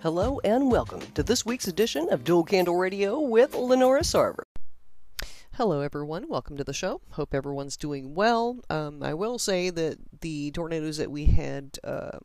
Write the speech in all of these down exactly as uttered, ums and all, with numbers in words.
Hello and welcome to this week's edition of Dual Candle Radio with Lenora Sarver. Hello everyone, welcome to the show. Hope everyone's doing well. Um, I will say that the tornadoes that we had um,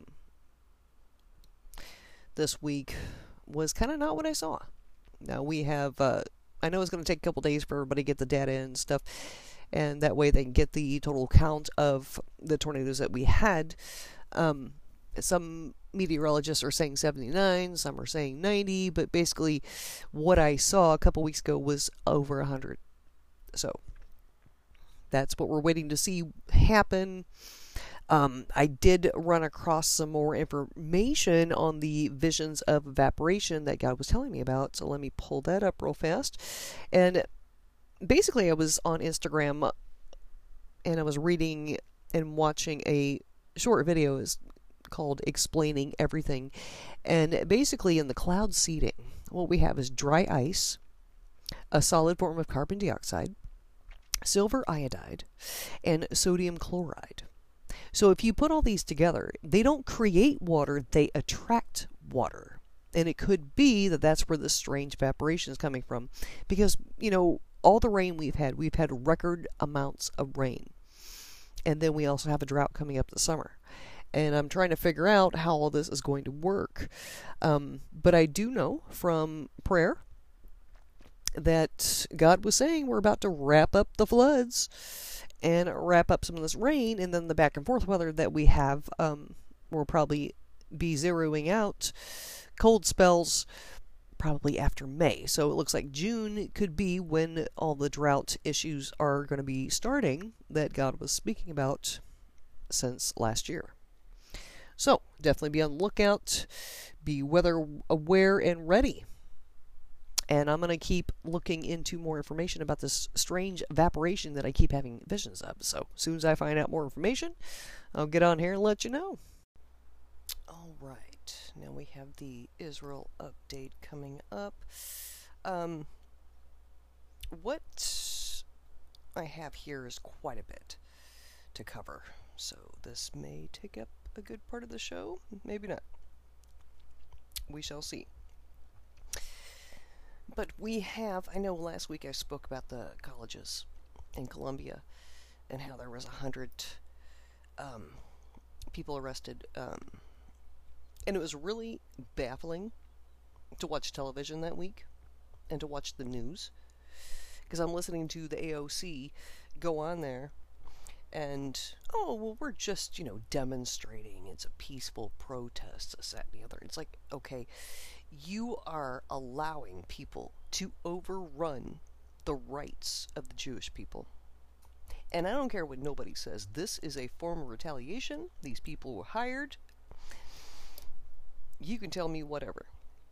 this week was kind of not what I saw. Now we have, uh, I know it's going to take a couple days for everybody to get the data and stuff, and that way they can get the total count of the tornadoes that we had. Um, some meteorologists are saying seventy-nine, some are saying ninety, but basically what I saw a couple weeks ago was over one hundred. So that's what we're waiting to see happen. Um, I did run across some more information on the visions of evaporation that God was telling me about, so let me pull that up real fast. And basically I was on Instagram and I was reading and watching a short video is called Explaining Everything. And basically in the cloud seeding, what we have is dry ice, a solid form of carbon dioxide, silver iodide, and sodium chloride. So if you put all these together, they don't create water, they attract water. And it could be that that's where this strange evaporation is coming from. Because, you know, all the rain we've had, we've had record amounts of rain. And then we also have a drought coming up this summer. And I'm trying to figure out how all this is going to work. Um, but I do know from prayer that God was saying we're about to wrap up the floods and wrap up some of this rain, and then the back and forth weather that we have um, will probably be zeroing out cold spells probably after May. So it looks like June could be when all the drought issues are going to be starting that God was speaking about since last year. So definitely be on the lookout, be weather aware and ready. And I'm going to keep looking into more information about this strange evaporation that I keep having visions of. So as soon as I find out more information, I'll get on here and let you know. All right. Now we have the Israel update coming up. Um, what I have here is quite a bit to cover. So this may take up a good part of the show. Maybe not. We shall see. But we have, I know last week I spoke about the colleges in Columbia and how there was a hundred um, people arrested. Um, and it was really baffling to watch television that week and to watch the news. Because I'm listening to the A O C go on there and, oh, well, we're just, you know, demonstrating. It's a peaceful protest, this, that, and the other. It's like, okay, you are allowing people to overrun the rights of the Jewish people. And I don't care what nobody says. This is a form of retaliation. These people were hired. You can tell me whatever.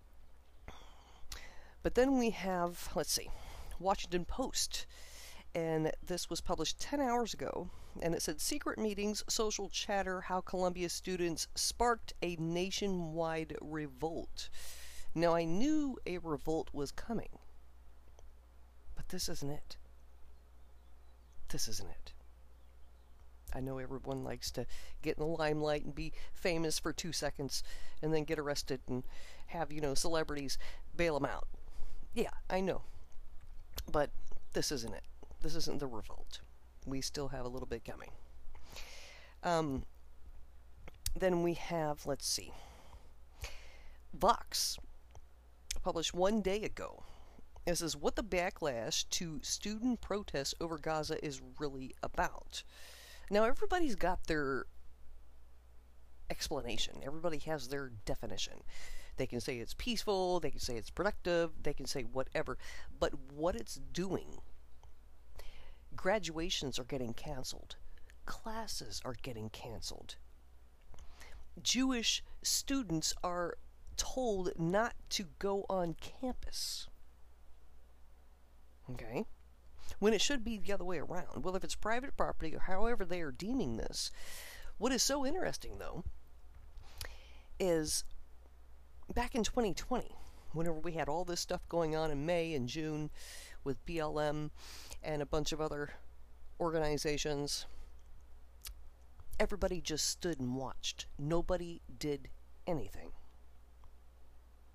But then we have, let's see, Washington Post. And this was published ten hours ago. And it said, secret meetings, social chatter, how Columbia students sparked a nationwide revolt. Now, I knew a revolt was coming, but this isn't it. This isn't it. I know everyone likes to get in the limelight and be famous for two seconds and then get arrested and have, you know, celebrities bail them out. Yeah, I know. But this isn't it. This isn't the revolt. We still have a little bit coming. Um, then we have, let's see, Vox published one day ago. This is what the backlash to student protests over Gaza is really about. Now, everybody's got their explanation. Everybody has their definition. They can say it's peaceful, they can say it's productive, they can say whatever. But what it's doing, graduations are getting canceled. Classes are getting canceled. Jewish students are told not to go on campus. Okay? When it should be the other way around. Well, if it's private property or however they are deeming this, what is so interesting, though, is back in twenty twenty, whenever we had all this stuff going on in May and June with B L M and a bunch of other organizations, everybody just stood and watched. Nobody did anything.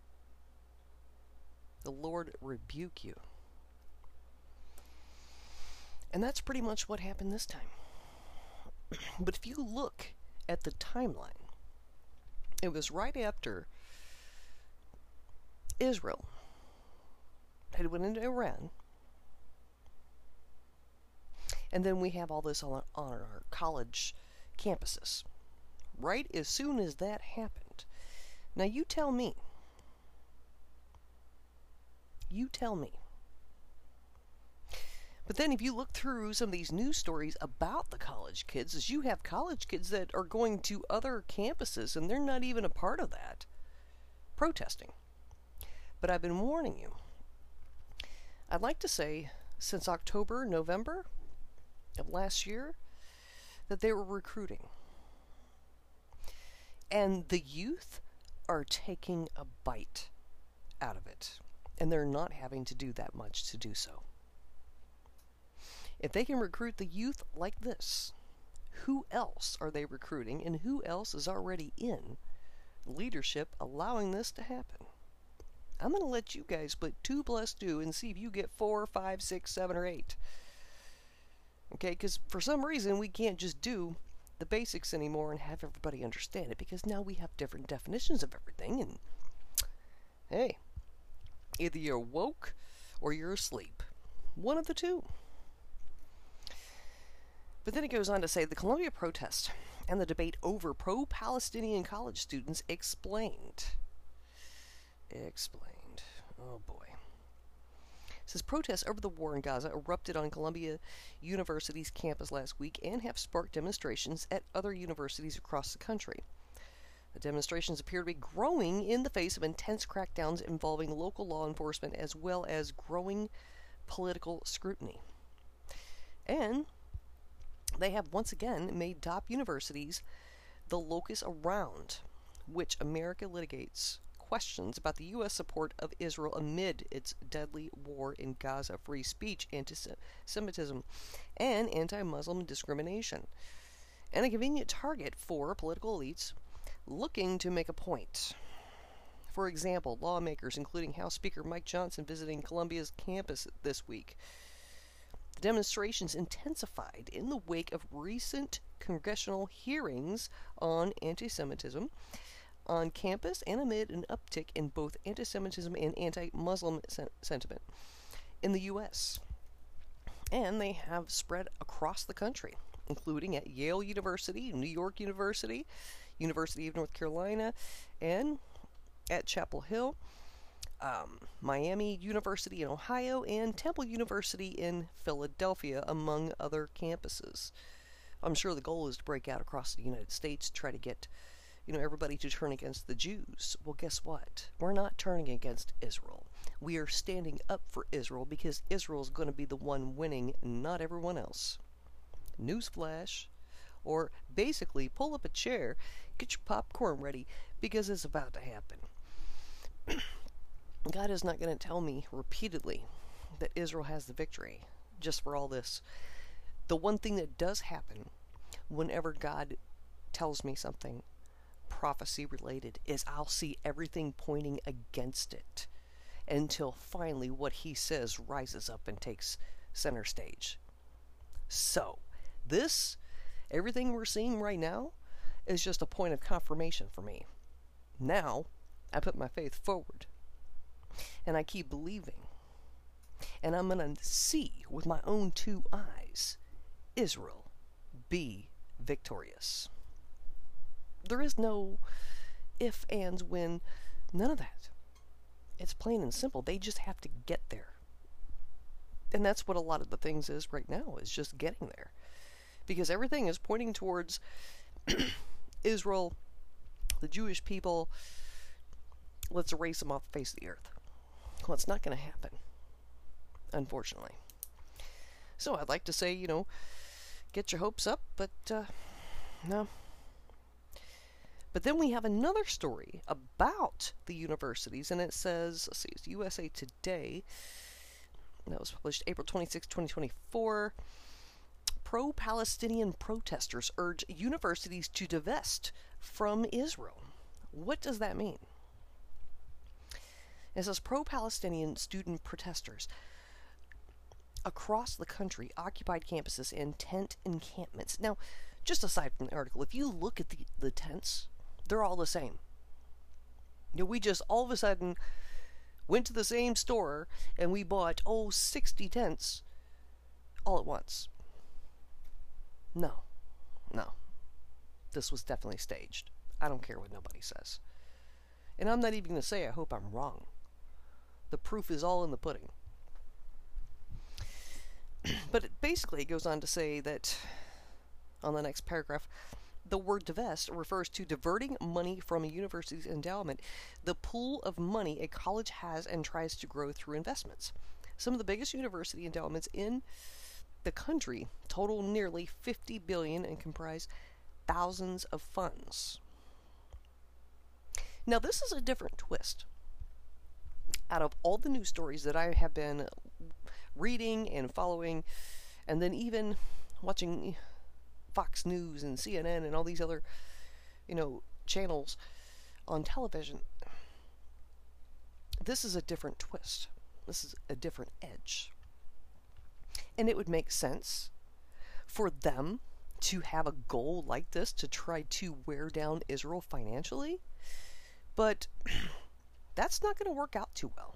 The Lord rebuke you. And that's pretty much what happened this time. But if you look at the timeline, it was right after Israel had went into Iran. And then we have all this on, on our college campuses. Right as soon as that happened. Now you tell me. You tell me. But then if you look through some of these news stories about the college kids, is you have college kids that are going to other campuses and they're not even a part of that. Protesting. But I've been warning you. I'd like to say since October, November of last year that they were recruiting. And the youth are taking a bite out of it. And they're not having to do that much to do so. If they can recruit the youth like this, who else are they recruiting and who else is already in leadership allowing this to happen? I'm going to let you guys put two plus two and see if you get four, five, six, seven, or eight. Okay, because for some reason we can't just do the basics anymore and have everybody understand it, because now we have different definitions of everything, and hey, either you're woke or you're asleep. One of the two. But then it goes on to say the Columbia protest and the debate over pro-Palestinian college students explained. Explained. Oh boy. It says protests over the war in Gaza erupted on Columbia University's campus last week and have sparked demonstrations at other universities across the country. The demonstrations appear to be growing in the face of intense crackdowns involving local law enforcement as well as growing political scrutiny. And they have once again made top universities the locus around which America litigates questions about the U S support of Israel amid its deadly war in Gaza, free speech, anti-Semitism, and anti-Muslim discrimination, and a convenient target for political elites looking to make a point. For example, lawmakers, including House Speaker Mike Johnson, visiting Columbia's campus this week. The demonstrations intensified in the wake of recent congressional hearings on anti-Semitism on campus and amid an uptick in both anti-Semitism and anti-Muslim sen- sentiment in the U S. And they have spread across the country, including at Yale University, New York University, University of North Carolina, and at Chapel Hill, um, Miami University in Ohio, and Temple University in Philadelphia, among other campuses. I'm sure the goal is to break out across the United States, try to get, you know, everybody to turn against the Jews. Well, guess what? We're not turning against Israel. We are standing up for Israel because Israel is going to be the one winning, not everyone else. Newsflash. Or basically, pull up a chair, get your popcorn ready, because it's about to happen. God is not going to tell me repeatedly that Israel has the victory just for all this. The one thing that does happen whenever God tells me something prophecy related is I'll see everything pointing against it until finally what he says rises up and takes center stage. So, this, everything we're seeing right now, is just a point of confirmation for me. Now, I put my faith forward. And I keep believing. And I'm going to see with my own two eyes Israel be victorious. There is no if, ands, when, none of that. It's plain and simple. They just have to get there. And that's what a lot of the things is right now, is just getting there. Because everything is pointing towards Israel, the Jewish people. Let's erase them off the face of the earth. Well, it's not going to happen, unfortunately. So I'd like to say, you know, get your hopes up, but uh, no. But then we have another story about the universities, and it says, let's see, it's U S A Today. That was published April twenty-sixth, twenty twenty-four. Pro-Palestinian protesters urge universities to divest from Israel. What does that mean? It says pro-Palestinian student protesters across the country occupied campuses and tent encampments. Now, just aside from the article, if you look at the, the tents, they're all the same. You know, we just all of a sudden went to the same store and we bought, oh, sixty tents all at once. No. No. This was definitely staged. I don't care what nobody says. And I'm not even going to say I hope I'm wrong. The proof is all in the pudding. But it basically goes on to say that, on the next paragraph, the word divest refers to diverting money from a university's endowment, the pool of money a college has and tries to grow through investments. Some of the biggest university endowments in the country total nearly fifty billion dollars and comprise thousands of funds. Now, this is a different twist. Out of all the news stories that I have been reading and following, and then even watching Fox News and C N N and all these other, you know, channels on television, this is a different twist. This is a different edge. And it would make sense for them to have a goal like this to try to wear down Israel financially, but that's not going to work out too well.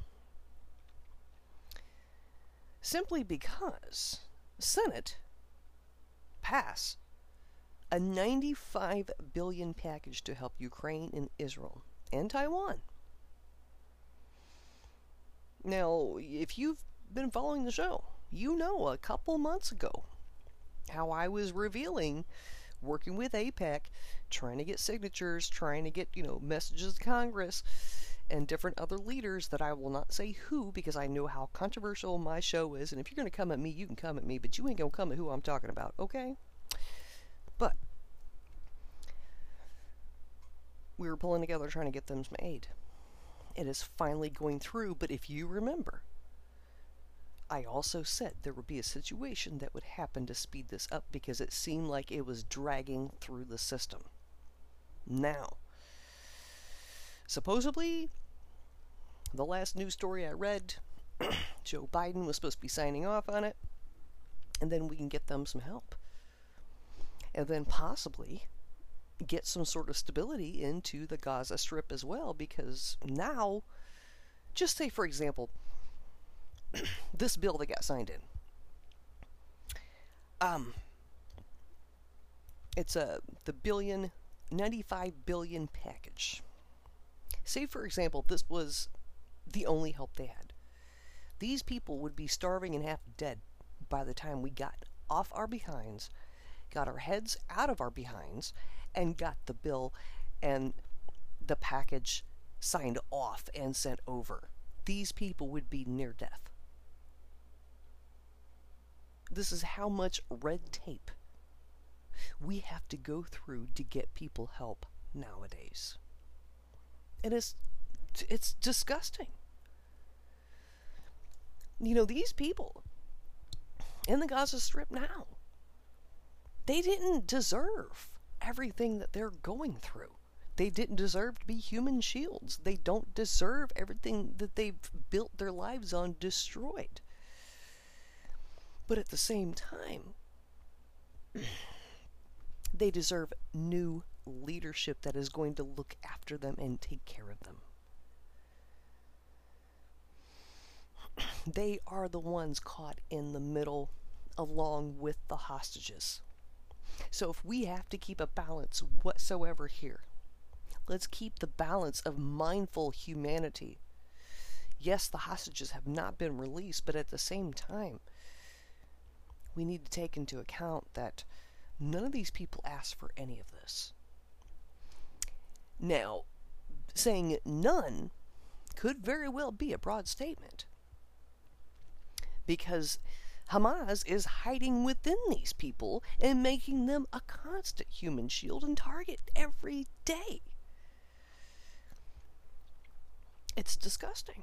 Simply because Senate pass a ninety-five billion dollars package to help Ukraine and Israel and Taiwan. Now, if you've been following the show, you know a couple months ago how I was revealing, working with AIPAC, trying to get signatures, trying to get, you know, messages to Congress and different other leaders that I will not say who, because I know how controversial my show is, and if you're going to come at me, you can come at me, but you ain't going to come at who I'm talking about, okay? But we were pulling together trying to get them some aid. It is finally going through, but if you remember, I also said there would be a situation that would happen to speed this up because it seemed like it was dragging through the system. Now, supposedly, the last news story I read, Joe Biden was supposed to be signing off on it, and then we can get them some help. And then possibly get some sort of stability into the Gaza Strip as well, because now, just say for example, this bill that got signed in. Um, it's a the billion, ninety-five billion package. Say, for example, this was the only help they had. These people would be starving and half dead by the time we got off our behinds, got our heads out of our behinds, and got the bill and the package signed off and sent over. These people would be near death. This is how much red tape we have to go through to get people help nowadays. And it's, it's disgusting. You know, these people in the Gaza Strip now, they didn't deserve everything that they're going through. They didn't deserve to be human shields. They don't deserve everything that they've built their lives on destroyed. But at the same time, they deserve new leadership that is going to look after them and take care of them. They are the ones caught in the middle along with the hostages. So if we have to keep a balance whatsoever here, let's keep the balance of mindful humanity. Yes, the hostages have not been released, but at the same time, we need to take into account that none of these people asked for any of this. Now, saying none could very well be a broad statement, because Hamas is hiding within these people and making them a constant human shield and target every day. It's disgusting.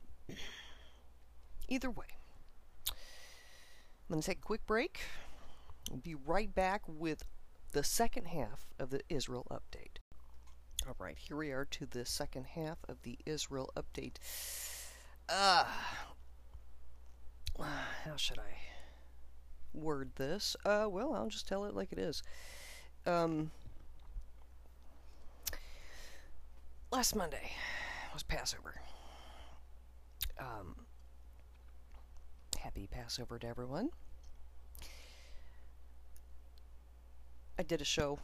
Either way, I'm going to take a quick break. We'll be right back with the second half of the Israel update. All right, here we are to the second half of the Israel update. Uh, how should I word this? Uh, well, I'll just tell it like it is. Um, last Monday was Passover. Um, happy Passover to everyone. I did a show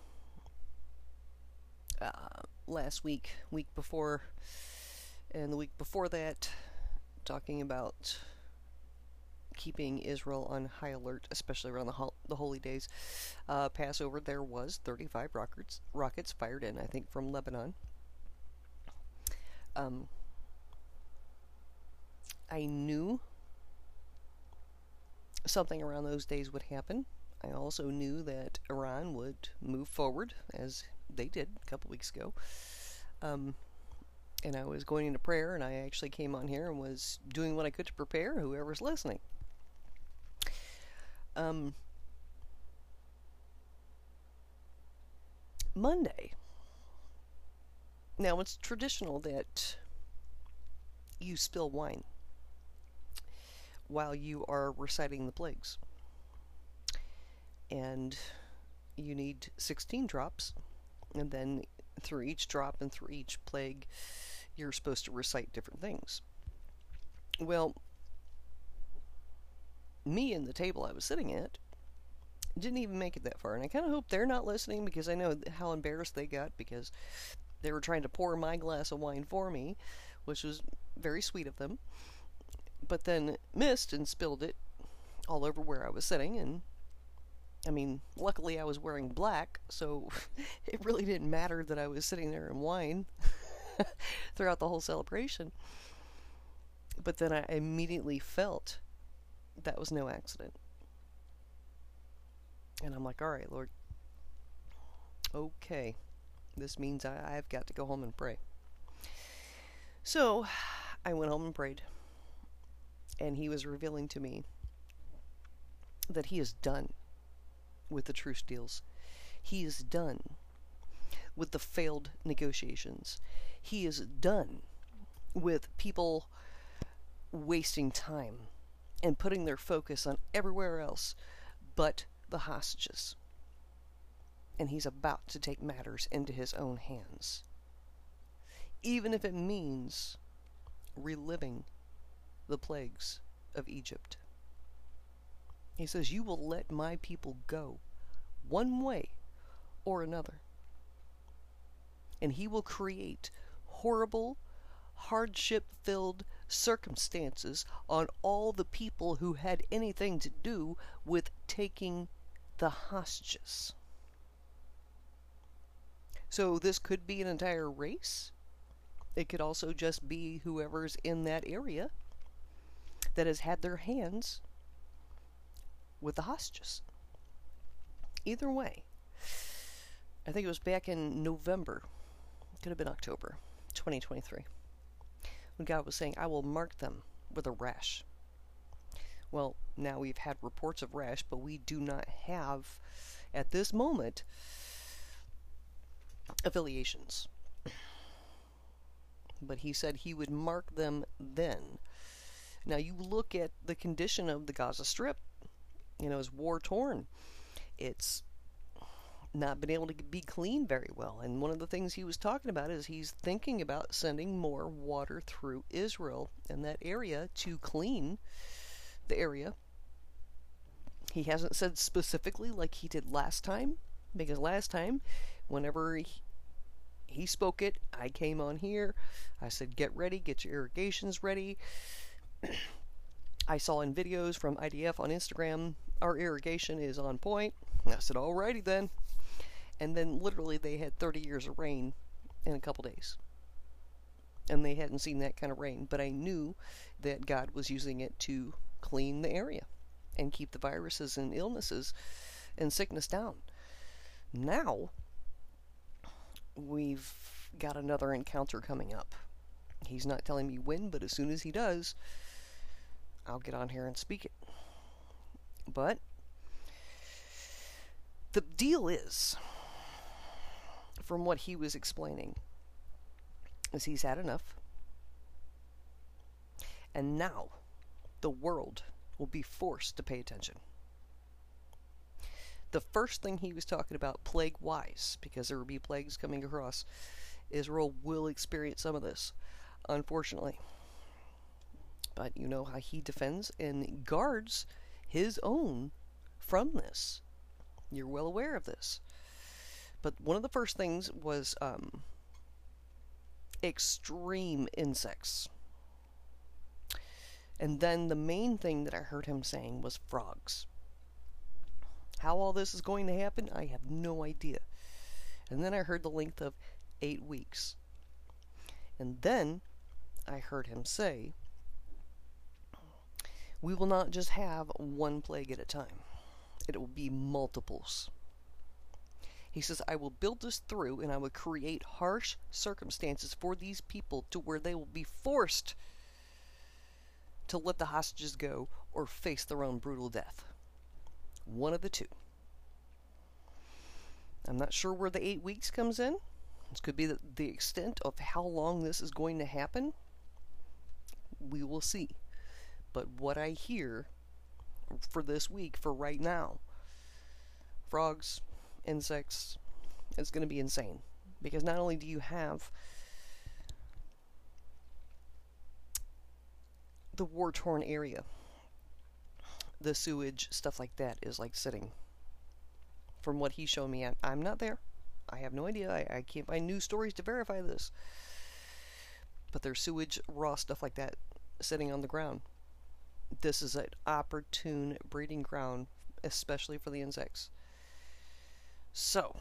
uh, last week, week before, and the week before that, talking about keeping Israel on high alert, especially around the, ho- the holy days. Uh, Passover, there was thirty-five rockets, rockets fired in, I think, from Lebanon. Um, I knew something around those days would happen. I also knew that Iran would move forward, as they did a couple weeks ago. Um, and I was going into prayer, and I actually came on here and was doing what I could to prepare whoever's listening. Um, Monday. Now, it's traditional that you spill wine while you are reciting the plagues. And you need sixteen drops, and then through each drop and through each plague, you're supposed to recite different things. Well, me and the table I was sitting at didn't even make it that far, and I kind of hope they're not listening, because I know how embarrassed they got, because they were trying to pour my glass of wine for me, which was very sweet of them, but then missed and spilled it all over where I was sitting. And I mean, luckily I was wearing black, so it really didn't matter that I was sitting there in wine throughout the whole celebration. But then I immediately felt that was no accident. And I'm like, all right, Lord, okay, this means I, I've got to go home and pray. So I went home and prayed, and he was revealing to me that he is done with the truce deals. He is done with the failed negotiations. He is done with people wasting time and putting their focus on everywhere else but the hostages. And he's about to take matters into his own hands, even if it means reliving the plagues of Egypt. He says, you will let my people go one way or another. And he will create horrible, hardship-filled circumstances on all the people who had anything to do with taking the hostages. So this could be an entire race. It could also just be whoever's in that area that has had their hands with the hostages. Either way, I think it was back in November, could have been October, twenty twenty-three, when God was saying, I will mark them with a rash. Well, now we've had reports of rash, but we do not have, at this moment, affiliations. But he said he would mark them then. Now you look at the condition of the Gaza Strip. You know, it's war-torn. It's not been able to be cleaned very well. And one of the things he was talking about is he's thinking about sending more water through Israel and that area to clean the area. He hasn't said specifically like he did last time, because last time, whenever he, he spoke it, I came on here. I said, get ready, get your irrigations ready. I saw in videos from I D F on Instagram, our irrigation is on point. I said, alrighty then. And then literally they had thirty years of rain in a couple days. And they hadn't seen that kind of rain. But I knew that God was using it to clean the area and keep the viruses and illnesses and sickness down. Now, we've got another encounter coming up. He's not telling me when, but as soon as he does, I'll get on here and speak it. But the deal is, from what he was explaining is he's had enough. And now the world will be forced to pay attention. The first thing he was talking about, plague-wise, because there will be plagues coming across, Israel will experience some of this, unfortunately. But you know how he defends and guards his own from this. You're well aware of this. But one of the first things was um, extreme insects. And then the main thing that I heard him saying was frogs. How all this is going to happen, I have no idea. And then I heard the length of eight weeks. And then I heard him say, we will not just have one plague at a time. It will be multiples. He says, I will build this through and I will create harsh circumstances for these people to where they will be forced to let the hostages go or face their own brutal death. One of the two. I'm not sure where the eight weeks comes in. This could be the, the extent of how long this is going to happen. We will see. But what I hear for this week, for right now, frogs, insects, it's going to be insane. Because not only do you have the war-torn area, the sewage, stuff like that is like sitting. From what he showed me, I'm, I'm not there. I have no idea. I, I can't find news stories to verify this. But there's sewage, raw stuff like that sitting on the ground. This is an opportune breeding ground, especially for the insects. So,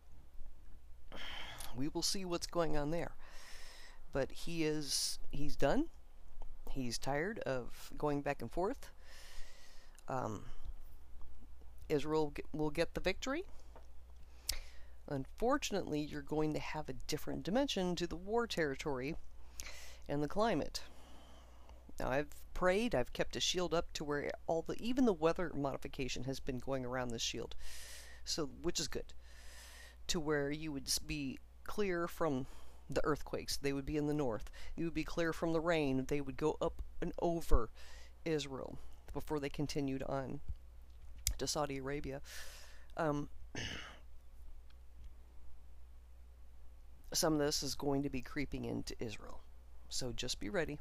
we will see what's going on there. But he is, he's done. He's tired of going back and forth. Um, Israel will get the victory. Unfortunately, you're going to have a different dimension to the war territory and the climate. Now, I've prayed, I've kept a shield up to where all the, even the weather modification has been going around this shield, so which is good. To where you would be clear from the earthquakes, they would be in the north. You would be clear from the rain, they would go up and over Israel before they continued on to Saudi Arabia. Um, some of this is going to be creeping into Israel, so just be ready.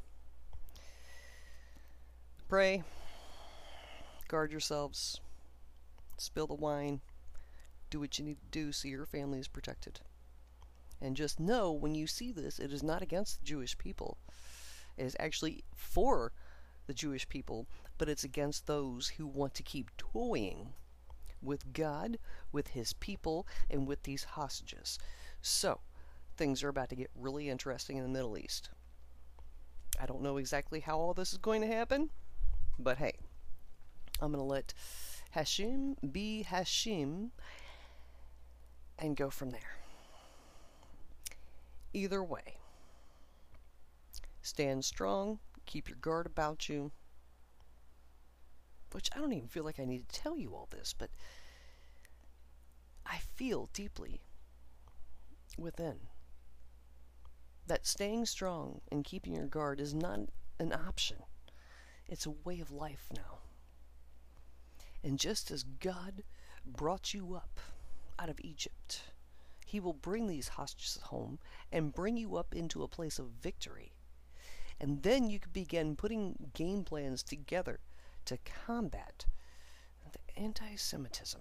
Pray, guard yourselves, spill the wine, do what you need to do so your family is protected. And just know, when you see this, it is not against the Jewish people. It is actually for the Jewish people, but it's against those who want to keep toying with God, with His people, and with these hostages. So, things are about to get really interesting in the Middle East. I don't know exactly how all this is going to happen, but hey, I'm going to let Hashem be Hashem and go from there. Either way, stand strong, keep your guard about you, which I don't even feel like I need to tell you all this, but I feel deeply within that staying strong and keeping your guard is not an option. It's a way of life now. And just as God brought you up out of Egypt, He will bring these hostages home and bring you up into a place of victory. And then you can begin putting game plans together to combat the anti-Semitism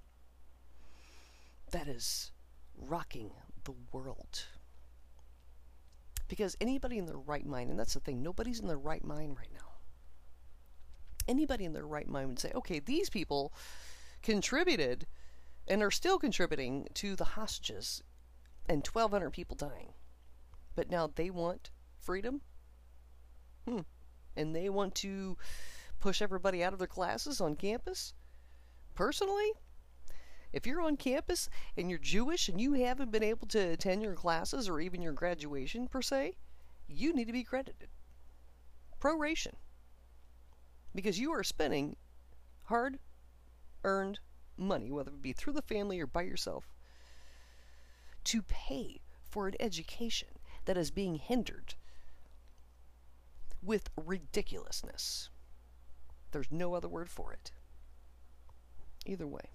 that is rocking the world. Because anybody in their right mind, and that's the thing, nobody's in their right mind right now. Anybody in their right mind would say, okay, these people contributed and are still contributing to the hostages and twelve hundred people dying. But now they want freedom? Hmm. And they want to push everybody out of their classes on campus? Personally, if you're on campus and you're Jewish and you haven't been able to attend your classes or even your graduation per se, you need to be credited. Proration. Because you are spending hard-earned money, whether it be through the family or by yourself, to pay for an education that is being hindered with ridiculousness. There's no other word for it. Either way,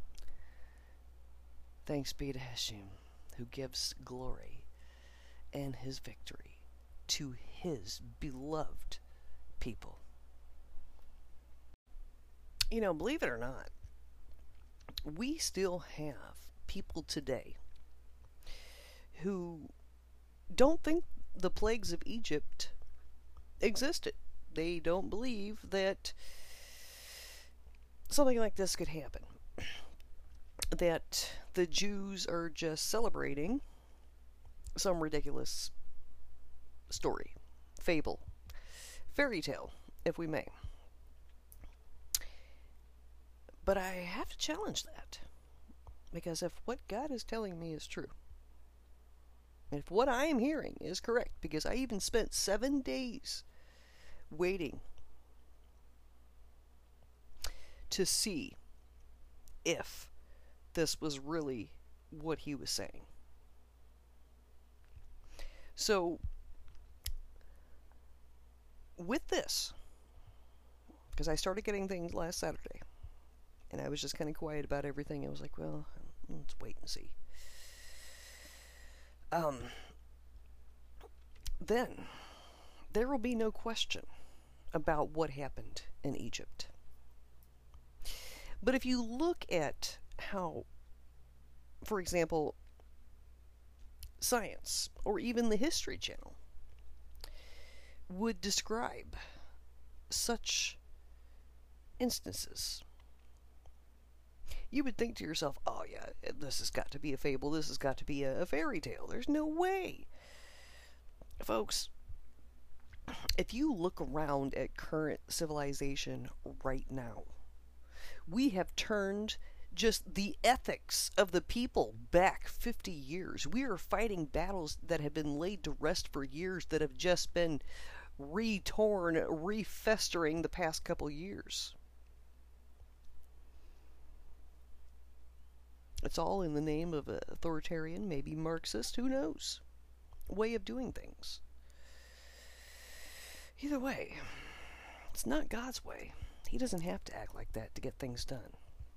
thanks be to Hashem, who gives glory and his victory to his beloved people. You know, believe it or not, we still have people today who don't think the plagues of Egypt existed. They don't believe that something like this could happen. That the Jews are just celebrating some ridiculous story, fable, fairy tale, if we may. But I have to challenge that, because if what God is telling me is true, if what I am hearing is correct, because I even spent seven days waiting to see if this was really what he was saying. So, with this, because I started getting things last Saturday, and I was just kind of quiet about everything. I was like, well, let's wait and see. Um, then, there will be no question about what happened in Egypt. But if you look at how, for example, science, or even the History Channel, would describe such instances, you would think to yourself, oh yeah, this has got to be a fable, this has got to be a, a fairy tale. There's no way. Folks, if you look around at current civilization right now, we have turned just the ethics of the people back fifty years. We are fighting battles that have been laid to rest for years, that have just been re-torn, re-festering the past couple years. It's all in the name of an authoritarian, maybe Marxist, who knows, way of doing things. Either way, it's not God's way. He doesn't have to act like that to get things done.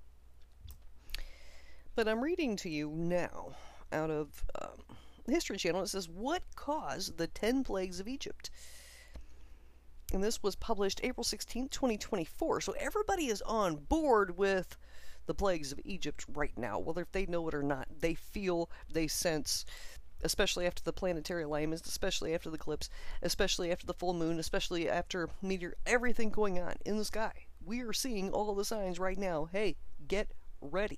But I'm reading to you now out of um, the History Channel. It says, what caused the ten plagues of Egypt? And this was published April sixteenth, twenty twenty-four. So everybody is on board with the plagues of Egypt right now. Whether if they know it or not, they feel, they sense, especially after the planetary alignments, especially after the eclipse, especially after the full moon, especially after meteor, everything going on in the sky. We are seeing all the signs right now. Hey, get ready.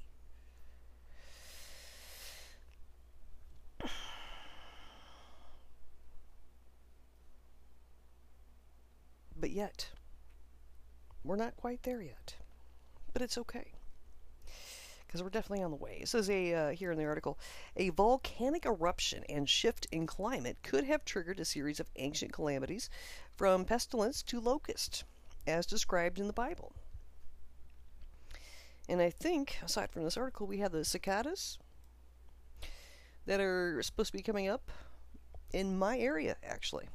But yet, we're not quite there yet. But it's okay, because we're definitely on the way. It says a uh, here in the article, a volcanic eruption and shift in climate could have triggered a series of ancient calamities, from pestilence to locust, as described in the Bible. And I think, aside from this article, we have the cicadas that are supposed to be coming up in my area, actually.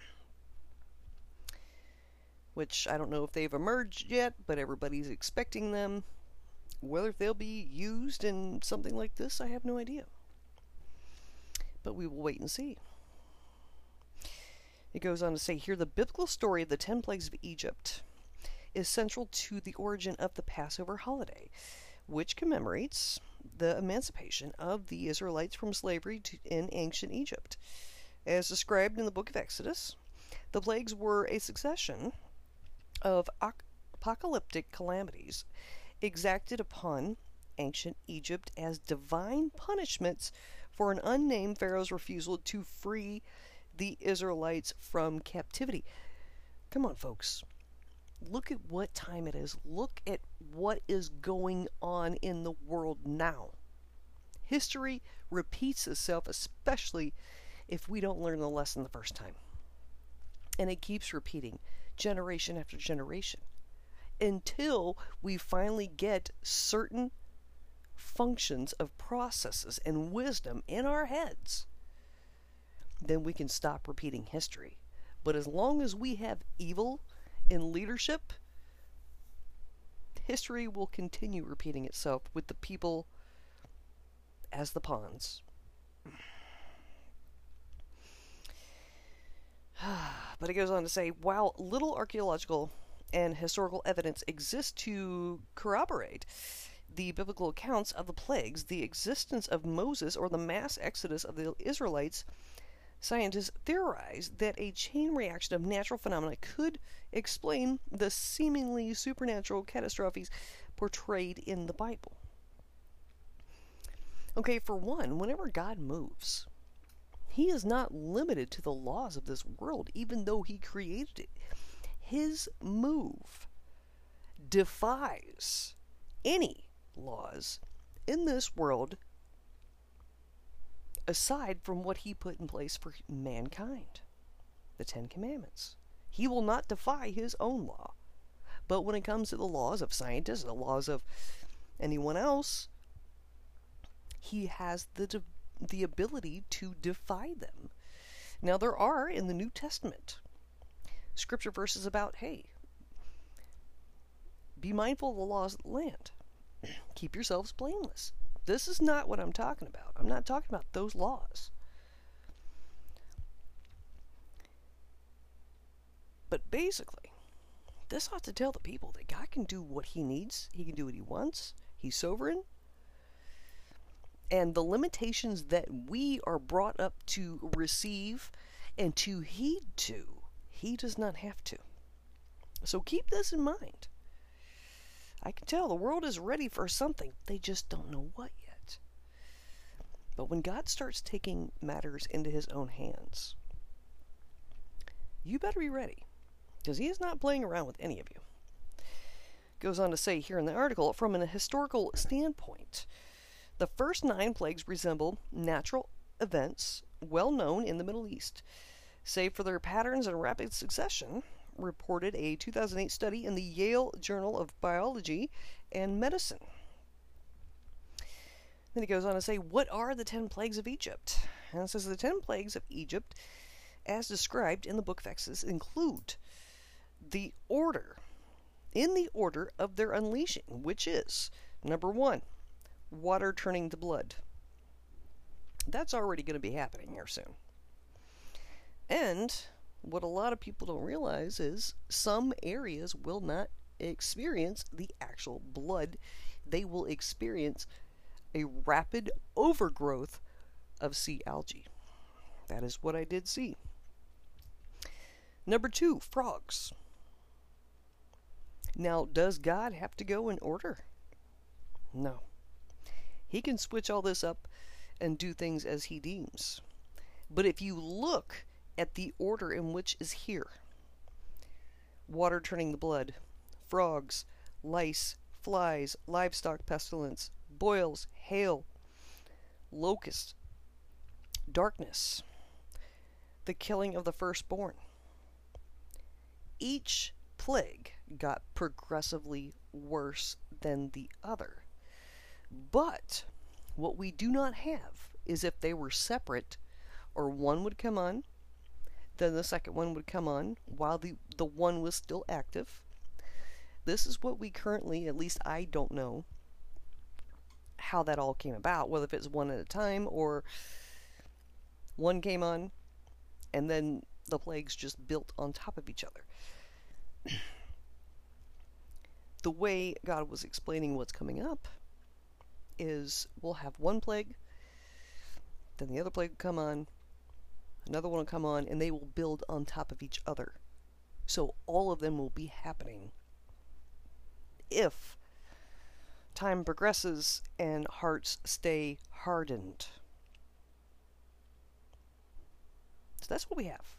Which I don't know if they've emerged yet, but everybody's expecting them. Whether they'll be used in something like this, I have no idea. But we will wait and see. It goes on to say here, the biblical story of the ten plagues of Egypt is central to the origin of the Passover holiday, which commemorates the emancipation of the Israelites from slavery to, in ancient Egypt. As described in the book of Exodus, the plagues were a succession of apocalyptic calamities exacted upon ancient Egypt as divine punishments for an unnamed Pharaoh's refusal to free the Israelites from captivity. Come on, folks. Look at what time it is. Look at what is going on in the world now. History repeats itself, especially if we don't learn the lesson the first time. And it keeps repeating generation after generation until we finally get certain functions of processes and wisdom in our heads, then we can stop repeating history. But as long as we have evil in leadership, history will continue repeating itself with the people as the pawns. But it goes on to say, while little archaeological and historical evidence exists to corroborate the biblical accounts of the plagues, the existence of Moses, or the mass exodus of the Israelites, scientists theorize that a chain reaction of natural phenomena could explain the seemingly supernatural catastrophes portrayed in the Bible. Okay, for one, whenever God moves, He is not limited to the laws of this world, even though He created it. His move defies any laws in this world aside from what He put in place for mankind, the Ten Commandments. He will not defy His own law. But when it comes to the laws of scientists, the laws of anyone else, He has the the ability to defy them. Now, there are in the New Testament scripture verses about, hey, be mindful of the laws of the land. Keep yourselves blameless. This is not what I'm talking about. I'm not talking about those laws. But basically, this ought to tell the people that God can do what He needs. He can do what He wants. He's sovereign. And the limitations that we are brought up to receive and to heed to, He does not have to. So keep this in mind. I can tell the world is ready for something. They just don't know what yet. But when God starts taking matters into His own hands, you better be ready, because He is not playing around with any of you. Goes on to say here in the article, from an historical standpoint, the first nine plagues resemble natural events well known in the Middle East, save for their patterns and rapid succession, reported a two thousand eight study in the Yale Journal of Biology and Medicine. Then he goes on to say, what are the ten plagues of Egypt? And it says the ten plagues of Egypt, as described in the Book of Exodus, include the order, in the order of their unleashing, which is, number one, water turning to blood. That's already going to be happening here soon. And what a lot of people don't realize is some areas will not experience the actual blood. They will experience a rapid overgrowth of sea algae. That is what I did see. Number two, frogs. Now, does God have to go in order? No. He can switch all this up and do things as He deems. But if you look at the order in which is here, water turning the blood, frogs, lice, flies, livestock pestilence, boils, hail, locusts, darkness, the killing of the firstborn. Each plague got progressively worse than the other. But what we do not have is if they were separate, or one would come on, then the second one would come on while the, the one was still active. This is what we currently, at least I don't know how that all came about, whether if it's one at a time or one came on and then the plagues just built on top of each other. The way God was explaining what's coming up is we'll have one plague, then the other plague will come on, another one will come on, and they will build on top of each other. So all of them will be happening if time progresses and hearts stay hardened. So that's what we have.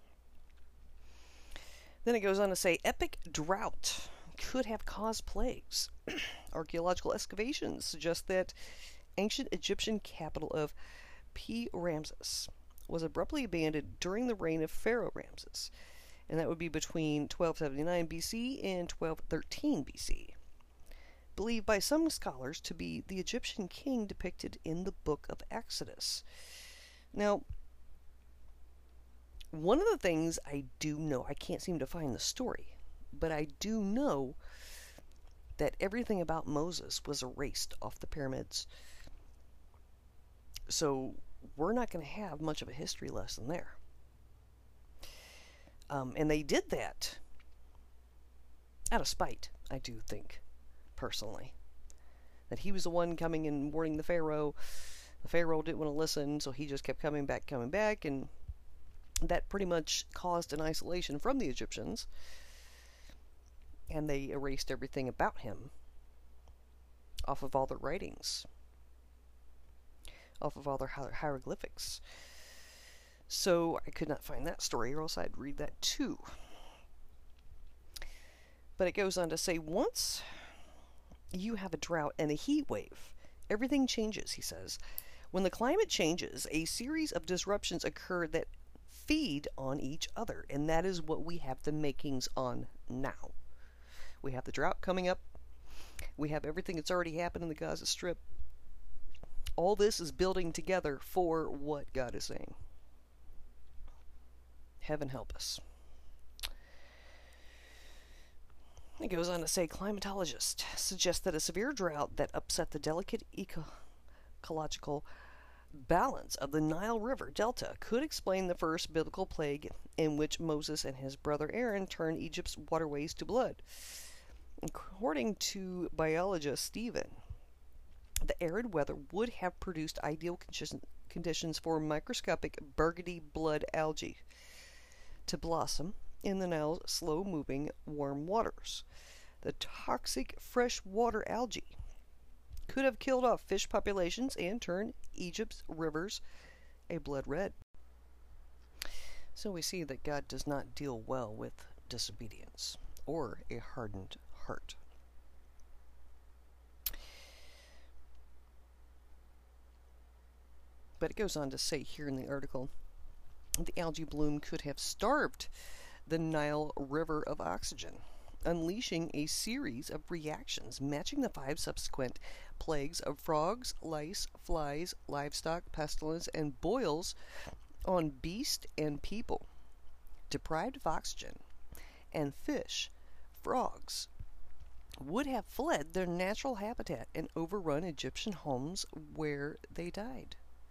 Then it goes on to say, epic drought could have caused plagues. Archaeological excavations suggest that ancient Egyptian capital of Pi-Ramses was abruptly abandoned during the reign of Pharaoh Ramses, and that would be between twelve seventy-nine B C and twelve thirteen B C. believed by some scholars to be the Egyptian king depicted in the book of Exodus. Now, one of the things I do know, I can't seem to find the story, but I do know that everything about Moses was erased off the pyramids. So we're not going to have much of a history lesson there. Um, and they did that out of spite, I do think, personally. That he was the one coming and warning the Pharaoh. The Pharaoh didn't want to listen, so he just kept coming back, coming back, and that pretty much caused an isolation from the Egyptians. And they erased everything about him off of all their writings, off of all their hier- hieroglyphics. So I could not find that story, or else I'd read that too. But it goes on to say, once you have a drought and a heat wave, everything changes, he says. When the climate changes, a series of disruptions occur that feed on each other, and that is what we have the makings on now. We have the drought coming up. We have everything that's already happened in the Gaza Strip. All this is building together for what God is saying. Heaven help us. It goes on to say, climatologists suggest that a severe drought that upset the delicate eco- ecological balance of the Nile River Delta could explain the first biblical plague in which Moses and his brother Aaron turned Egypt's waterways to blood. According to biologist Stephen, the arid weather would have produced ideal conditions for microscopic burgundy blood algae to blossom in the Nile's slow-moving warm waters. The toxic freshwater algae could have killed off fish populations and turned Egypt's rivers a blood red. So we see that God does not deal well with disobedience or a hardened heart. But it goes on to say here in the article, the algae bloom could have starved the Nile River of oxygen, unleashing a series of reactions matching the five subsequent plagues of frogs, lice, flies, livestock, pestilence, and boils on beast and people. Deprived of oxygen, and fish, frogs, would have fled their natural habitat and overrun Egyptian homes where they died.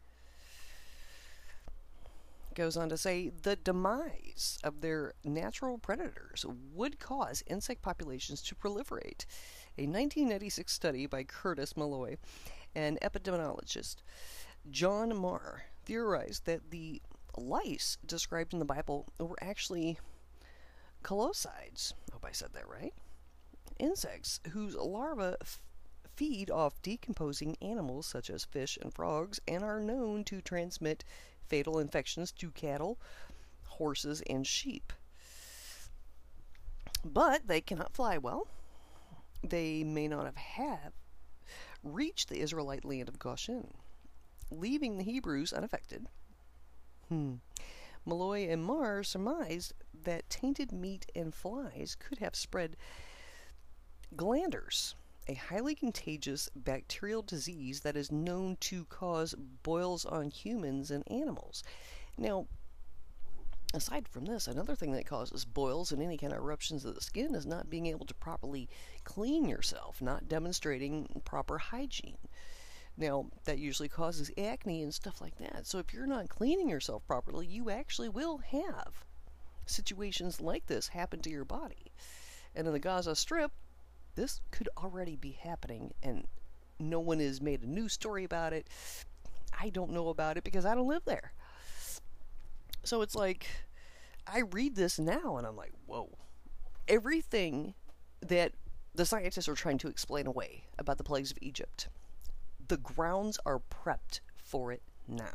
Goes on to say the demise of their natural predators would cause insect populations to proliferate. A nineteen ninety-six study by Curtis Malloy and epidemiologist John Marr theorized that the lice described in the Bible were actually colocides. I hope I said that right. Insects whose larvae f- feed off decomposing animals such as fish and frogs and are known to transmit fatal infections to cattle, horses, and sheep. But they cannot fly well. They may not have had reached the Israelite land of Goshen, leaving the Hebrews unaffected. Hmm. Malloy and Marr surmised that tainted meat and flies could have spread glanders, a highly contagious bacterial disease that is known to cause boils on humans and animals. Now, aside from this, another thing that causes boils and any kind of eruptions of the skin is not being able to properly clean yourself, not demonstrating proper hygiene. Now, that usually causes acne and stuff like that. So if you're not cleaning yourself properly, you actually will have situations like this happen to your body. And in the Gaza Strip, this could already be happening, and no one has made a news story about it. I don't know about it because I don't live there. So it's like, I read this now and I'm like, whoa. Everything that the scientists are trying to explain away about the plagues of Egypt, the grounds are prepped for it now.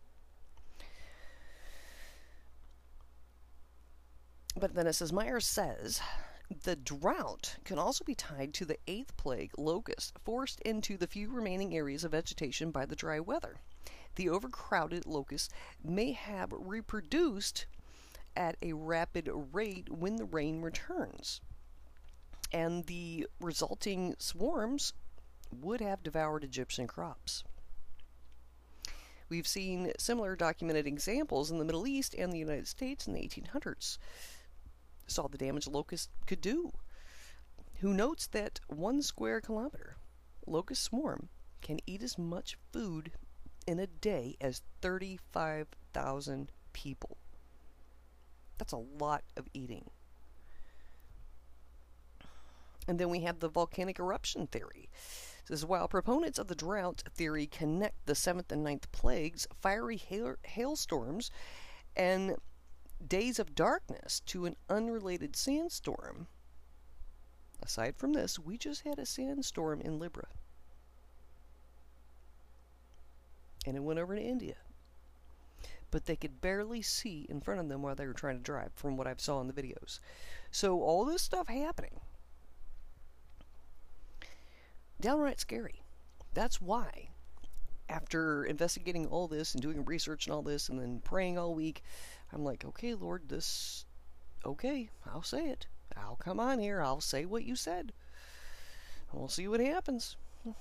But then it says, Myers says, the drought can also be tied to the eighth plague, locust, forced into the few remaining areas of vegetation by the dry weather. The overcrowded locusts may have reproduced at a rapid rate when the rain returns. and the resulting swarms would have devoured Egyptian crops. We've seen similar documented examples in the Middle East and the United States in the eighteen hundreds. Saw the damage locusts could do. Who notes that one square kilometer locust swarm can eat as much food in a day as thirty-five thousand people. That's a lot of eating. And then we have the volcanic eruption theory. It says, while proponents of the drought theory connect the seventh and ninth plagues, fiery hail hailstorms, and days of darkness to an unrelated sandstorm, aside from this, we just had a sandstorm in Libra. And it went over to India. But they could barely see in front of them while they were trying to drive, from what I've saw in the videos. So all this stuff happening, downright scary. That's why, after investigating all this and doing research and all this and then praying all week, I'm like, okay, Lord, this, okay, I'll say it. I'll come on here. I'll say what you said. We'll see what happens.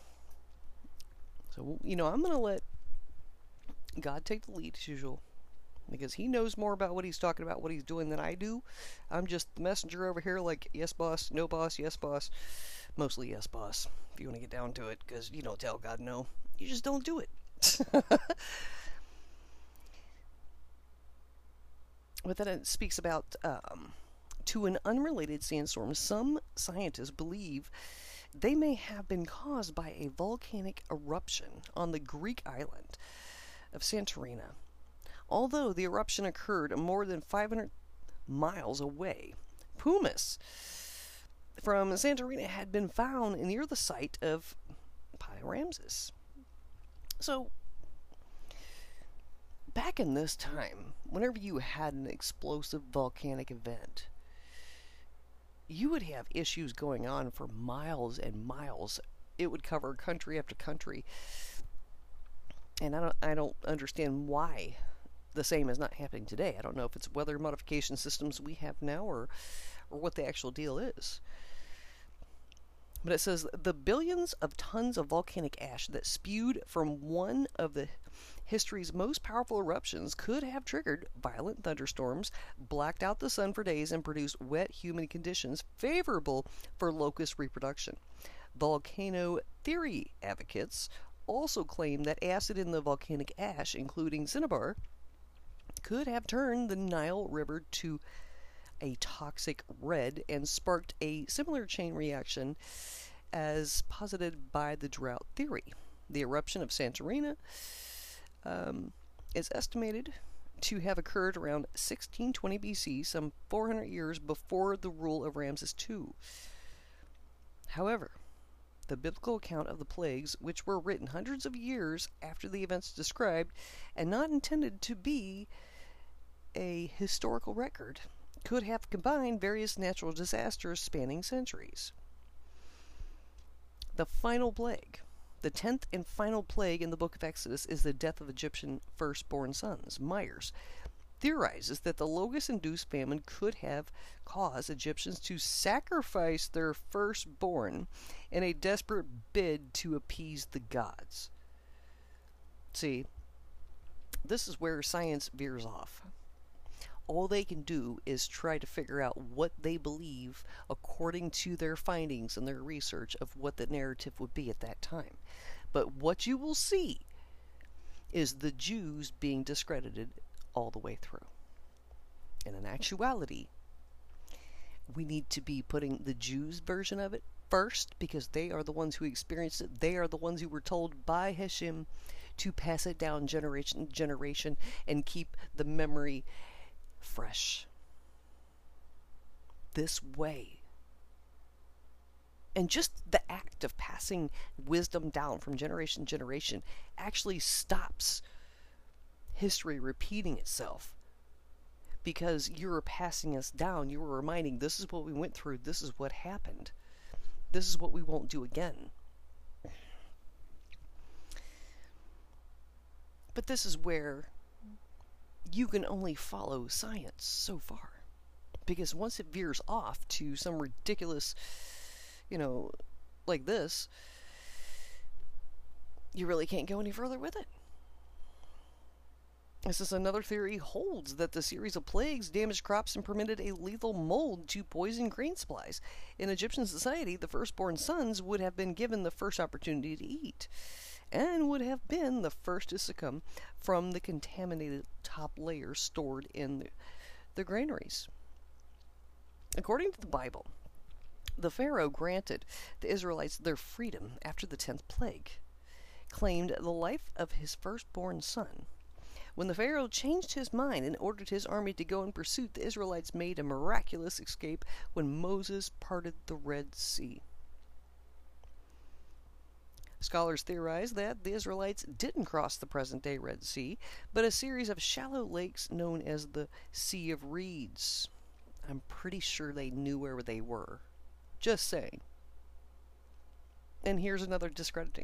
So, you know, I'm going to let God take the lead as usual, because he knows more about what he's talking about, what he's doing than I do. I'm just the messenger over here, like, yes, boss, no, boss, yes, boss. Mostly yes, boss, if you want to get down to it, because you don't tell God no. You just don't do it. But then it speaks about, um, to an unrelated sandstorm, some scientists believe they may have been caused by a volcanic eruption on the Greek island of Santorini. Although the eruption occurred more than five hundred miles away, pumice from Santorini had been found near the site of Pi-Ramses. So, back in this time, whenever you had an explosive volcanic event, you would have issues going on for miles and miles. It would cover country after country. And I don't, I don't understand why the same is not happening today. I don't know if it's weather modification systems we have now or, or what the actual deal is. But it says, the billions of tons of volcanic ash that spewed from one of the history's most powerful eruptions could have triggered violent thunderstorms, blacked out the sun for days, and produced wet, humid conditions favorable for locust reproduction. Volcano theory advocates also claim that acid in the volcanic ash, including cinnabar, could have turned the Nile River to a toxic red and sparked a similar chain reaction as posited by the drought theory. The eruption of Santorini um, is estimated to have occurred around sixteen twenty B C, some four hundred years before the rule of Ramses the Second. However, the biblical account of the plagues, which were written hundreds of years after the events described and not intended to be a historical record, could have combined various natural disasters spanning centuries. The final plague, the tenth and final plague in the book of Exodus, is the death of Egyptian firstborn sons. Myers theorizes that the locust-induced famine could have caused Egyptians to sacrifice their firstborn in a desperate bid to appease the gods. See, this is where science veers off. All they can do is try to figure out what they believe according to their findings and their research of what the narrative would be at that time. But what you will see is the Jews being discredited all the way through. And in actuality, we need to be putting the Jews' version of it first, because they are the ones who experienced it. They are the ones who were told by Hashem to pass it down generation to generation and keep the memory fresh. This way. And just the act of passing wisdom down from generation to generation actually stops history repeating itself. Because you're passing us down, you were reminding, this is what we went through, this is what happened. This is what we won't do again. But this is where you can only follow science so far. Because once it veers off to some ridiculous you know, like this, you really can't go any further with it. This is another theory holds that the series of plagues damaged crops and permitted a lethal mold to poison grain supplies. In Egyptian society, the firstborn sons would have been given the first opportunity to eat, and would have been the first to succumb from the contaminated top layer stored in the, the granaries. According to the Bible, the Pharaoh granted the Israelites their freedom after the tenth plague, claimed the life of his firstborn son. When the Pharaoh changed his mind and ordered his army to go in pursuit, the Israelites made a miraculous escape when Moses parted the Red Sea. Scholars theorize that the Israelites didn't cross the present-day Red Sea, but a series of shallow lakes known as the Sea of Reeds. I'm pretty sure they knew where they were. Just saying. And here's another discrediting.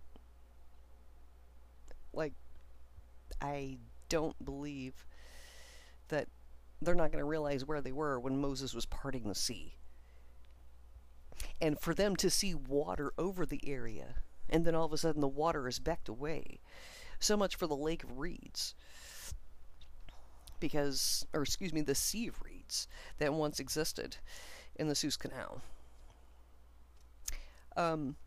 Like, I don't believe that they're not going to realize where they were when Moses was parting the sea. And for them to see water over the area, and then all of a sudden the water is backed away. So much for the Lake of Reeds. Because, or excuse me, the Sea of Reeds that once existed in the Suez Canal. Um...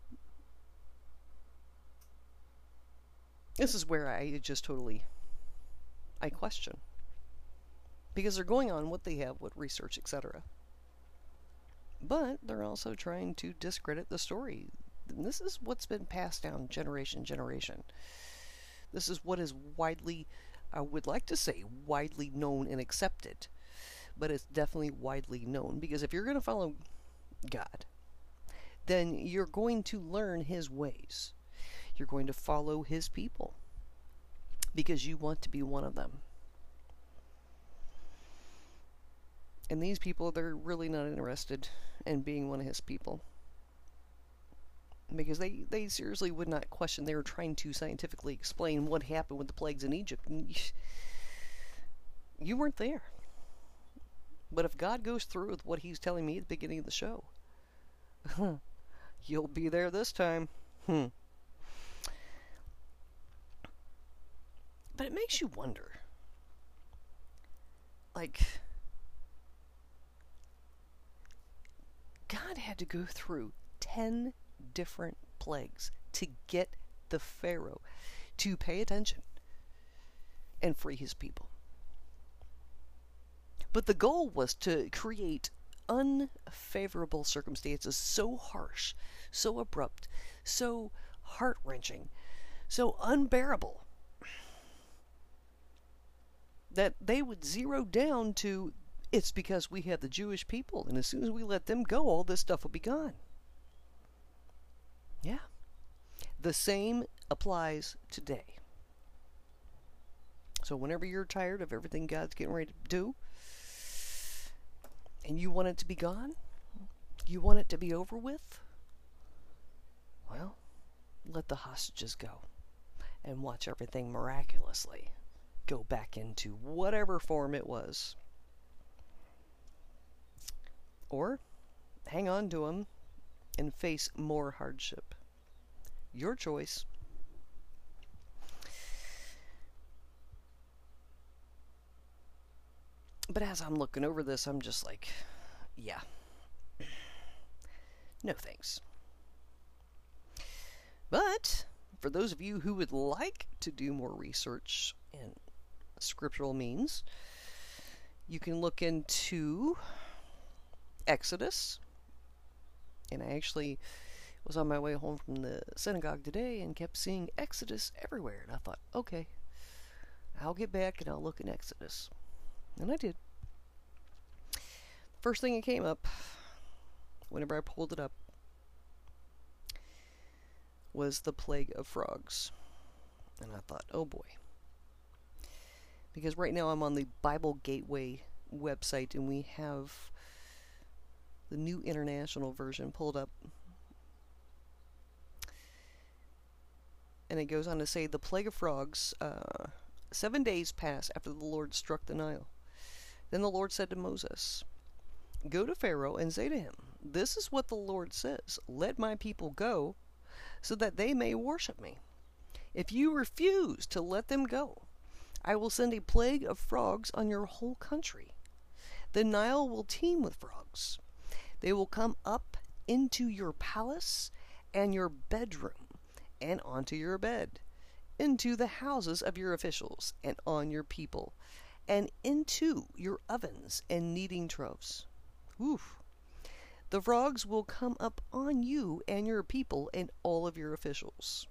This is where I just totally, I question. Because they're going on what they have, what research, et cetera. But they're also trying to discredit the story. And this is what's been passed down generation generation. This is what is widely, I would like to say, widely known and accepted. But it's definitely widely known. Because if you're going to follow God, then you're going to learn His ways. You're going to follow His people because you want to be one of them. And these people, they're really not interested in being one of His people. Because they, they seriously would not question. They were trying to scientifically explain what happened with the plagues in Egypt. And you weren't there. But if God goes through with what He's telling me at the beginning of the show, you'll be there this time. Hmm. But it makes you wonder, like, God had to go through ten different plagues to get the Pharaoh to pay attention and free his people. But the goal was to create unfavorable circumstances so harsh, so abrupt, so heart-wrenching, so unbearable, that they would zero down to, it's because we have the Jewish people, and as soon as we let them go, all this stuff will be gone. Yeah. The same applies today. So whenever you're tired of everything God's getting ready to do, and you want it to be gone, you want it to be over with, well, let the hostages go, and watch everything miraculously go back into whatever form it was. Or hang on to them and face more hardship. Your choice. But as I'm looking over this, I'm just like, yeah. No thanks. But for those of you who would like to do more research in scriptural means, you can look into Exodus. And I actually was on my way home from the synagogue today and kept seeing Exodus everywhere. And I thought, okay, I'll get back and I'll look in Exodus. And I did. First thing that came up, whenever I pulled it up, was the plague of frogs. And I thought, oh boy. Because right now I'm on the Bible Gateway website and we have the New International Version pulled up. And it goes on to say, the plague of frogs, uh, seven days passed after the Lord struck the Nile. Then the Lord said to Moses, Go to Pharaoh and say to him, 'This is what the Lord says: Let my people go, so that they may worship me. If you refuse to let them go, I will send a plague of frogs on your whole country. The Nile will teem with frogs. They will come up into your palace and your bedroom, and onto your bed, into the houses of your officials, and on your people, and into your ovens and kneading troughs. Oof. The frogs will come up on you and your people and all of your officials.'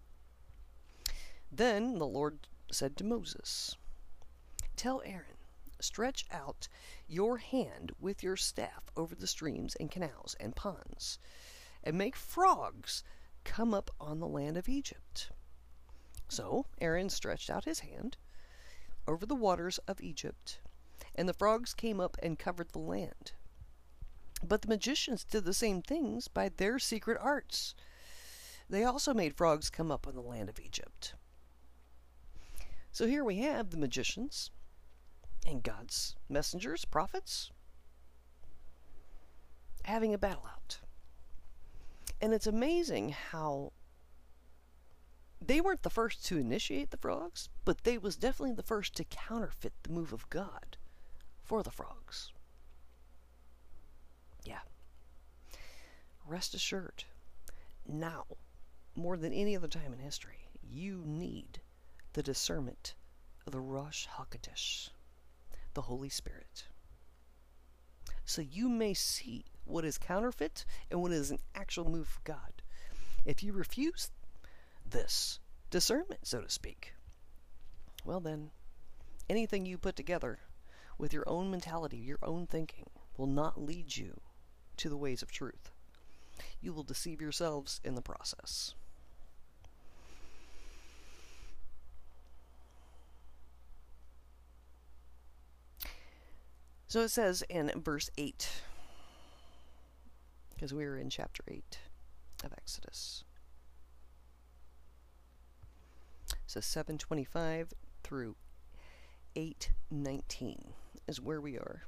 Then the Lord said to Moses, 'Tell Aaron, stretch out your hand with your staff over the streams and canals and ponds, and make frogs come up on the land of Egypt.' So Aaron stretched out his hand over the waters of Egypt, and the frogs came up and covered the land. But the magicians did the same things by their secret arts. They also made frogs come up on the land of Egypt." So here we have the magicians and God's messengers, prophets, having a battle out. And it's amazing how they weren't the first to initiate the frogs, but they was definitely the first to counterfeit the move of God for the frogs. Yeah. Rest assured, now, more than any other time in history, you need the discernment of the Rosh HaKodesh, the Holy Spirit. So you may see what is counterfeit and what is an actual move of God. If you refuse this discernment, so to speak, well then, anything you put together with your own mentality, your own thinking, will not lead you to the ways of truth. You will deceive yourselves in the process. So it says in verse eight, because we are in chapter eight of Exodus. So seven twenty-five through eight nineteen is where we are.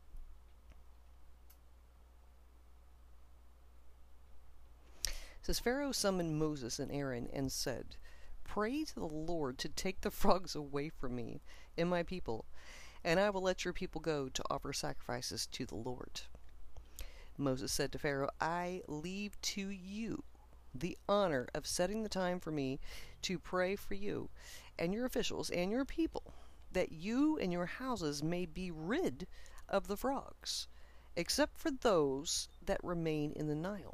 It says, Pharaoh summoned Moses and Aaron and said, "Pray to the Lord to take the frogs away from me and my people, and I will let your people go to offer sacrifices to the Lord." Moses said to Pharaoh, "I leave to you the honor of setting the time for me to pray for you and your officials and your people, that you and your houses may be rid of the frogs, except for those that remain in the Nile."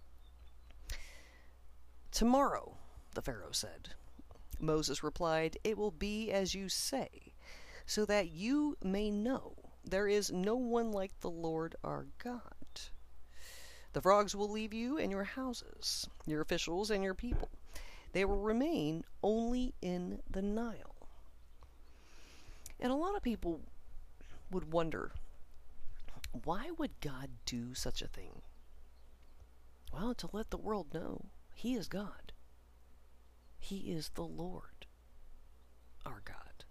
"Tomorrow," the Pharaoh said. Moses replied, "It will be as you say, so that you may know there is no one like the Lord our God. The frogs will leave you and your houses, your officials and your people. They will remain only in the Nile." And a lot of people would wonder, why would God do such a thing? Well, to let the world know He is God. He is the Lord, our God.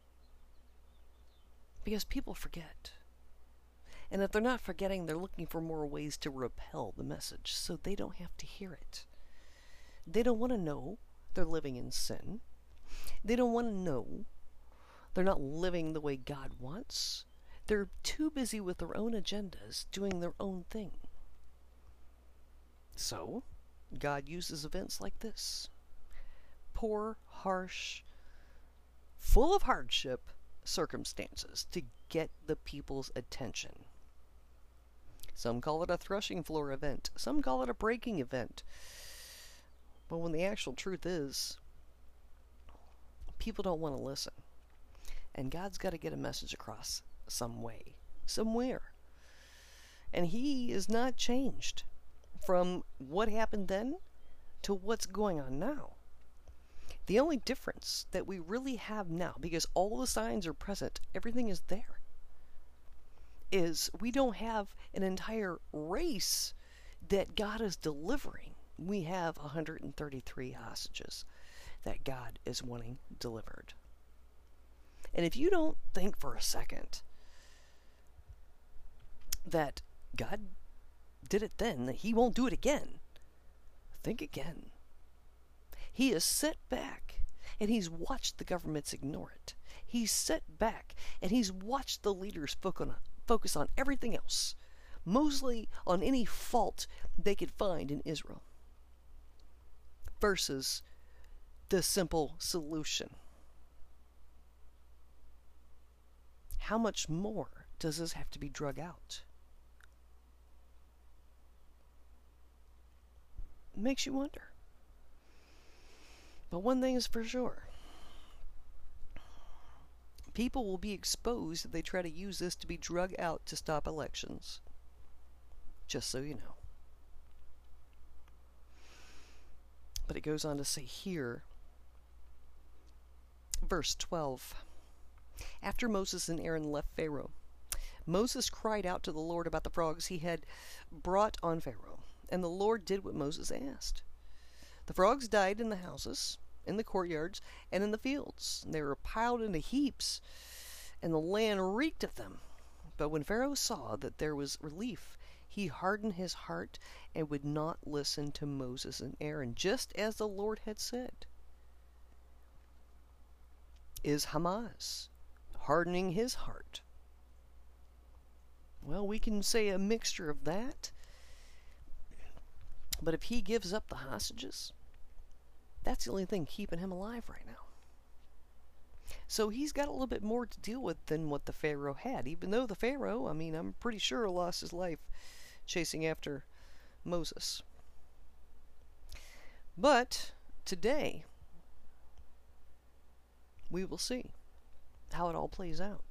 Because people forget. And if they're not forgetting, they're looking for more ways to repel the message so they don't have to hear it. They don't want to know they're living in sin. They don't want to know they're not living the way God wants. They're too busy with their own agendas, doing their own thing. So, God uses events like this. Poor, harsh, full of hardship circumstances to get the people's attention. Some call it a threshing floor event. Some call it a breaking event. But when the actual truth is, people don't want to listen. And God's got to get a message across some way, somewhere. And He is not changed from what happened then to what's going on now. The only difference that we really have now, because all the signs are present, everything is there, is we don't have an entire race that God is delivering. We have one hundred thirty-three hostages that God is wanting delivered. And if you don't think for a second that God did it then, that he won't do it again. Think again. He has sat back and he's watched the governments ignore it. He's sat back and he's watched the leaders focus on everything else, mostly on any fault they could find in Israel, versus the simple solution. How much more does this have to be drug out? It makes you wonder. But one thing is for sure. People will be exposed if they try to use this to be drug out to stop elections. Just so you know. But it goes on to say here, verse twelve. After Moses and Aaron left Pharaoh, Moses cried out to the Lord about the frogs he had brought on Pharaoh, and the Lord did what Moses asked. The frogs died in the houses, in the courtyards, and in the fields. They were piled into heaps, and the land reeked of them. But when Pharaoh saw that there was relief, he hardened his heart and would not listen to Moses and Aaron, just as the Lord had said. Is Hamas hardening his heart? Well, we can say a mixture of that. But if he gives up the hostages, that's the only thing keeping him alive right now. So he's got a little bit more to deal with than what the Pharaoh had. Even though the Pharaoh, I mean, I'm pretty sure lost his life chasing after Moses. But today, we will see how it all plays out.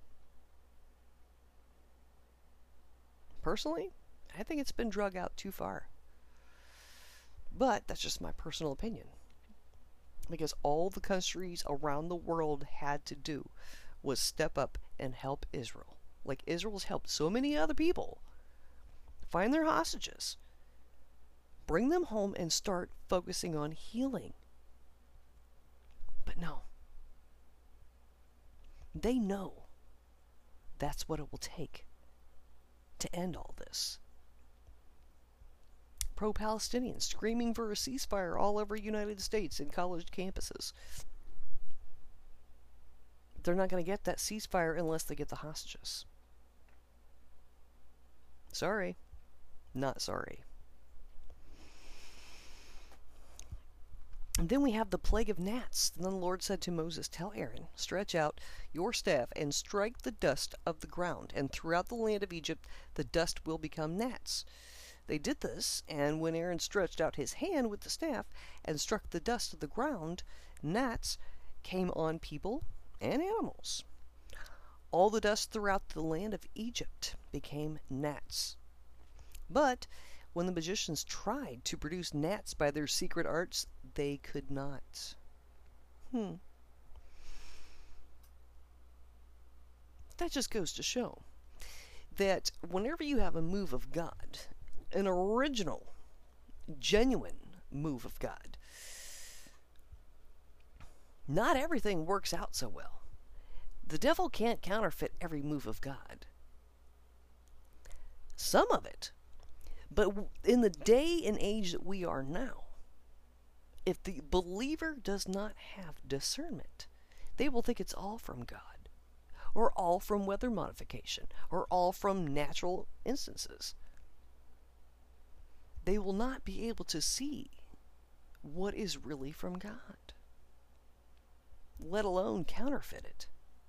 Personally, I think it's been drug out too far. But that's just my personal opinion. Because all the countries around the world had to do was step up and help Israel. Like Israel's helped so many other people find their hostages, bring them home, and start focusing on healing. But no. They know that's what it will take to end all this. Pro-Palestinians screaming for a ceasefire all over the United States in college campuses. They're not going to get that ceasefire unless they get the hostages. Sorry. Not sorry. And then we have the plague of gnats. And then the Lord said to Moses, "Tell Aaron, stretch out your staff and strike the dust of the ground, and throughout the land of Egypt the dust will become gnats." They did this, and when Aaron stretched out his hand with the staff and struck the dust of the ground, gnats came on people and animals. All the dust throughout the land of Egypt became gnats. But when the magicians tried to produce gnats by their secret arts, they could not. Hmm. That just goes to show that whenever you have a move of God, an original, genuine move of God, not everything works out so well. The devil can't counterfeit every move of God. Some of it. But in the day and age that we are now, if the believer does not have discernment, they will think it's all from God, or all from weather modification, or all from natural instances. They will not be able to see what is really from God, let alone counterfeit it.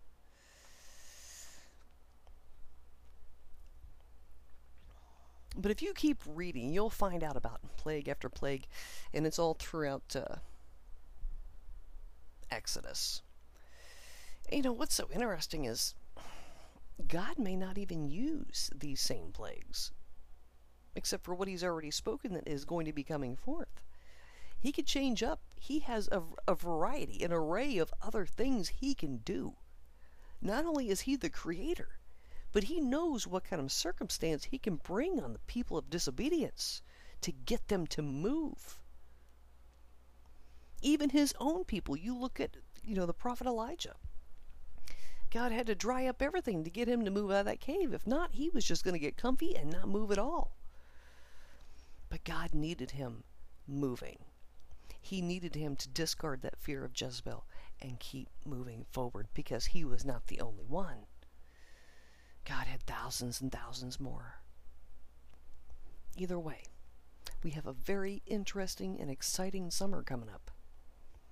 But if you keep reading, you'll find out about plague after plague, and it's all throughout uh, Exodus. And you know, what's so interesting is God may not even use these same plagues, except for what he's already spoken that is going to be coming forth. He could change up. He has a, a variety, an array of other things he can do. Not only is he the creator, but he knows what kind of circumstance he can bring on the people of disobedience to get them to move. Even his own people. You look at, you know, the prophet Elijah. God had to dry up everything to get him to move out of that cave. If not, he was just going to get comfy and not move at all. But God needed him moving. He needed him to discard that fear of Jezebel and keep moving forward, because he was not the only one. God had thousands and thousands more. Either way, we have a very interesting and exciting summer coming up.